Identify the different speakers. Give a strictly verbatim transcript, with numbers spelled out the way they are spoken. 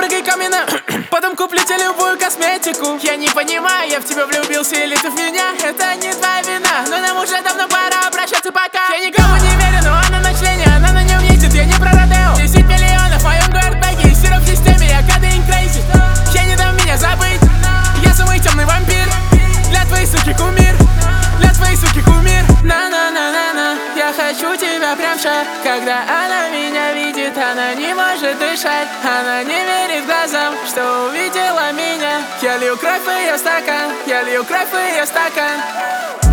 Speaker 1: прыгай ко мне на потом куплю тебе любую косметику. Я не понимаю, я в тебя влюбился или ты в меня. Это не твоя вина, но нам уже давно пора прощаться, пока. Я никому не верю, но она на члене, она на нем ездит, я не про Родео. Десять миллионов в моем гардбэге, сироп в системе, я кадын крейзи. Я не дам меня забыть, я самый темный вампир. Для твоей суки кумир, для твоей суки кумир. На-на-на-на-на, я хочу тебя прям сейчас. Когда она меня видит, она не может дышать. Она не верит глазам, что увидела меня. Я лью кровь в ее стакан, я лью кровь в ее стакан.